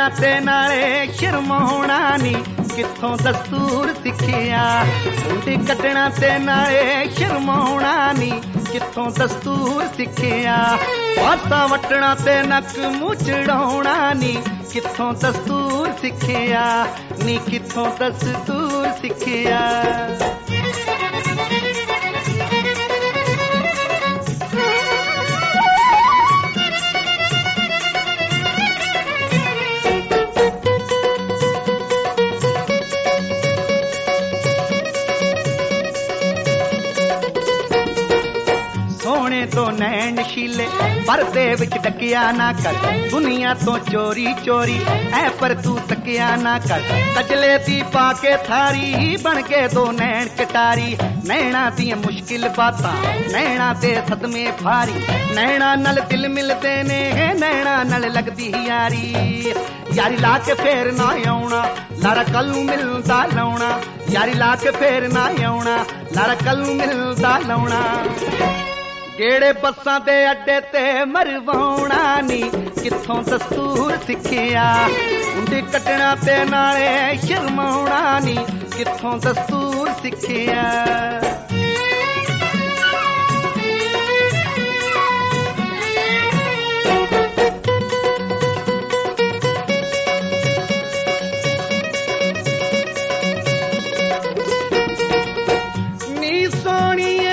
ਕੱਢਣਾ ਤੇ ਨਾਲੇ ਸ਼ਰਮਾਉਣਾ ਨੀ ਕਿੱਥੋਂ ਦਸਤੂਰ ਸਿੱਖਿਆ। ਕੁੰਡੀ ਕੱਢਣਾ ਤੇ ਨਾਲੇ ਸ਼ਰਮਾਉਣਾ ਨੀ ਕਿੱਥੋਂ ਦਸਤੂਰ ਸਿੱਖਿਆ। ਬਾਤਾਂ ਵੱਟਣਾ ਤੇ ਨੱਕ ਮੂੰਹ ਚੜਾਉਣਾ ਨੀ ਕਿੱਥੋਂ ਦਸਤੂਰ ਸਿੱਖਿਆ ਨੀ ਕਿੱਥੋਂ ਦਸਤੂਰ ਸਿੱਖਿਆ। ਸੋਹਣੇ ਤੋਂ ਨੈਣ ਨਸ਼ੀਲੇ ਪਰਦੇ ਵਿੱਚ ਡੱਕਿਆ ਨਾ ਕਰ। ਦੁਨੀਆ ਤੋਂ ਚੋਰੀ ਚੋਰੀ ਐ ਪਰ ਤੂੰ ਤੱਕਿਆ ਨਾ ਕਰ। ਕਜਲੇ ਦੀ ਪਾ ਕੇ ਥਾਰੀ ਬਣ ਕੇ ਦੋ ਨੈਣ ਕਟਾਰੀ। ਨੈਣਾ ਦੀਆਂ ਮੁਸ਼ਕਿਲ ਬਾਤਾਂ ਨੈਣਾ ਤੇ ਸਦਮੇ ਭਾਰੀ। ਨੈਣਾ ਨਾਲ ਦਿਲ ਮਿਲਦੇ ਨੇ ਨੈਣਾ ਨਾਲ ਲੱਗਦੀ ਯਾਰੀ। ਯਾਰੀ ਲਾ ਕੇ ਫੇਰ ਨਾ ਆਉਣਾ ਲਾਰਾ ਕੱਲ ਨੂੰ ਮਿਲਦਾ ਲਾਉਣਾ। ਯਾਰੀ ਲਾ ਕੇ ਫੇਰ ਨਾ ਆਉਣਾ ਲਾਰਾ ਕੱਲ ਨੂੰ ਮਿਲਦਾ ਲਾਉਣਾ। ਕਿਹੜੇ ਬੱਸਾਂ ਦੇ ਅੱਡੇ ਤੇ ਮਰਵਾਉਣਾ ਨੀ ਕਿੱਥੋਂ ਦਸਤੂਰ ਸਿੱਖਿਆ। ਕੁੰਡੀ ਕੱਢਣਾ ਤੇ ਨਾਲੇ ਸ਼ਰਮਾਉਣਾ ਨੀ ਕਿੱਥੋਂ ਦਸਤੂਰ ਸਿੱਖਿਆ। ਨੀ ਸੋਹਣੀਏ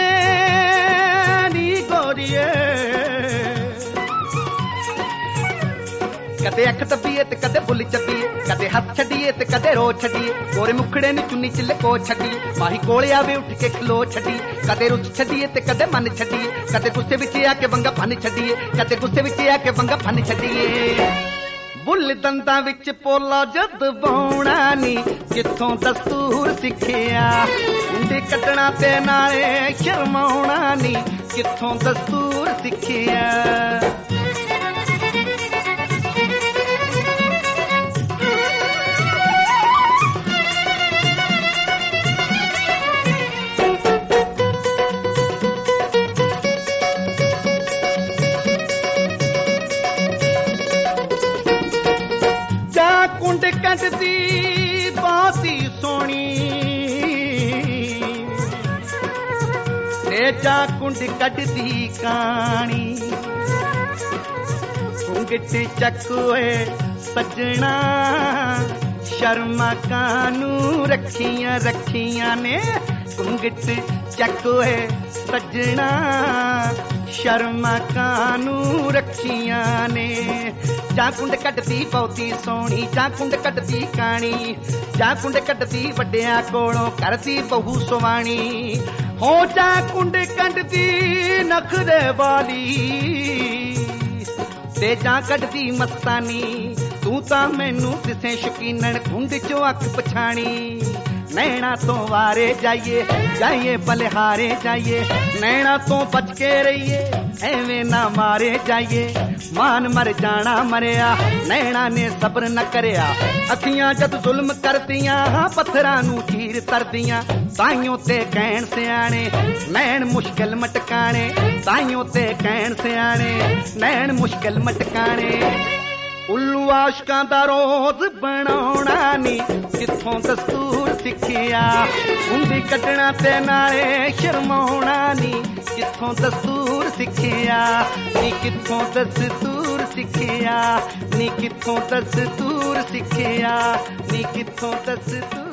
ਕਦੇ ਅੱਖ ਦੱਬੀਏ ਤੇ ਕਦੇ ਬੁੱਲ ਚੱਬੀਏ। ਕਦੇ ਹੱਥ ਛੱਡੀਏ ਤੇ ਕਦੇ ਰੋ ਛੱਡੀਏ। ਗੋਰੇ ਮੁਖੜੇ ਨੂੰ ਚੁੰਨੀ ਚ ਲਕੋ ਛੱਡੀਏ। ਮਾਹੀ ਕੋਲੇ ਆਵੇ ਉੱਠ ਕੇ ਖਲੋ ਛੱਡੀ। ਕਦੇ ਰੁੱਸ ਛੱਡੀਏ ਤੇ ਕਦੇ ਮਨ ਛੱਡੀਏ। ਕਦੇ ਗੁੱਸੇ ਵਿੱਚ ਆ ਕੇ ਵੰਗਾ ਫਨ ਛੱਡੀਏ। ਕਦੇ ਗੁੱਸੇ ਵਿੱਚ ਆ ਕੇ ਵੰਗਾ ਫਨ ਛੱਡੀਏ। ਬੁੱਲ ਦੰਦਾਂ ਵਿੱਚ ਪੋਲਾ ਜਦ ਬਾਉਣਾ ਨੀ ਕਿੱਥੋਂ ਦਸਤੂਰ ਸਿੱਖਿਆ। ਕੁੰਡੀ ਕੱਢਣਾ ਤੇ ਨਾਲੇ ਸ਼ਰਮਾਉਣਾ ਨੀ ਕਿੱਥੋਂ ਦਸਤੂਰ ਸਿੱਖਿਆ। ਕੁੰਡ ਕੱਢਦੀ ਬਾਤੀ ਸੋਹਣੀ ਤੇ ਜਾ ਕੁੰਡ ਕੱਢਦੀ ਕਾਣੀ। ਘੁੰਗਟ ਚੱਕ ਓਏ ਸੱਜਣਾ ਸ਼ਰਮਾ ਕਾਨੂੰ ਰੱਖੀਆਂ ਰੱਖੀਆਂ ਨੇ। ਘੁੰਗਟ ਚੱਕ ਓਏ ਸੱਜਣਾ ਸ਼ਰਮਾ ਕਾਨੂੰ ਰੱਖੀਆਂ ਨੇ। ਜਾਂ ਕੁੰਡ ਕੱਢਦੀ ਬਹੁਤੀ ਸੋਹਣੀ ਜਾਂ ਕੁੰਡ ਕੱਢਦੀ ਕਾਣੀ। ਜਾਂ ਕੁੰਡ ਕੱਢਦੀ ਵੱਡਿਆਂ ਕੋਲੋਂ ਕਰਦੀ ਬਹੂ ਸਵਾਣੀ। ਹੋ ਜਾਂ ਕੁੰਡ ਕੱਢਦੀ ਨਖਰੇ ਵਾਲੀ ਤੇ ਜਾਂ ਕੱਢਦੀ ਮਸਤਾਨੀ। ਤੂੰ ਤਾਂ ਮੈਨੂੰ ਦਿਸੇ ਸ਼ਕੀਨਣ ਕੁੰਡ ਚੋਂ ਅੱਖ ਪਛਾਣੀ। ਨੈਣਾ ਤੋਂ ਵਾਰੇ ਜਾਈਏ ਜਾਈਏ ਬਲਿਹਾਰੇ ਜਾਈਏ। ਨੈਣਾ ਤੋਂ ਬਚ ਕੇ ਰਹੀਏ ਐਵੇਂ ਨਾ ਮਾਰੇ ਜਾਈਏ। ਮਾਨ ਮਰ ਜਾਣਾ ਮਰਿਆ ਨੈਣਾ ਨੇ ਸਬਰ ਨਾ ਕਰਿਆ। ਅੱਖੀਆਂ ਜਦ ਜ਼ੁਲਮ ਕਰਦੀਆਂ ਪੱਥਰਾਂ ਨੂੰ ਚੀਰ ਤਰਦੀਆਂ। ਤਾਈਓ ਤੇ ਕਹਿਣ ਸਿਆਣੇ ਨੈਣ ਮੁਸ਼ਕਿਲ ਮਟਕਾਣੇ। ਤਾਈਓ ਤੇ ਕਹਿਣ ਸਿਆਣੇ ਨੈਣ ਮੁਸ਼ਕਿਲ ਮਟਕਾਣੇ। ਉੱਲੂ ਆਸ਼ਕਾਂ ਦਾ ਰੋਜ਼ ਬਣਾਉਣਾ ਨੀ ਕਿੱਥੋਂ ਦਸਤੂਰ ਸਿੱਖਿਆ। ਕੁੰਡੀ ਕੱਢਣਾ ਤੇ ਨਾਲੇ ਸ਼ਰਮਾਉਣਾ ਨੀ ਕਿੱਥੋਂ ਦਸਤੂਰ ਸਿੱਖਿਆ ਨੀ ਕਿੱਥੋਂ ਦਸਤੂਰ ਸਿੱਖਿਆ ਨੀ ਕਿੱਥੋਂ ਦਸਤੂਰ ਸਿੱਖਿਆ ਨੀ ਕਿੱਥੋਂ ਦਸਤੂਰ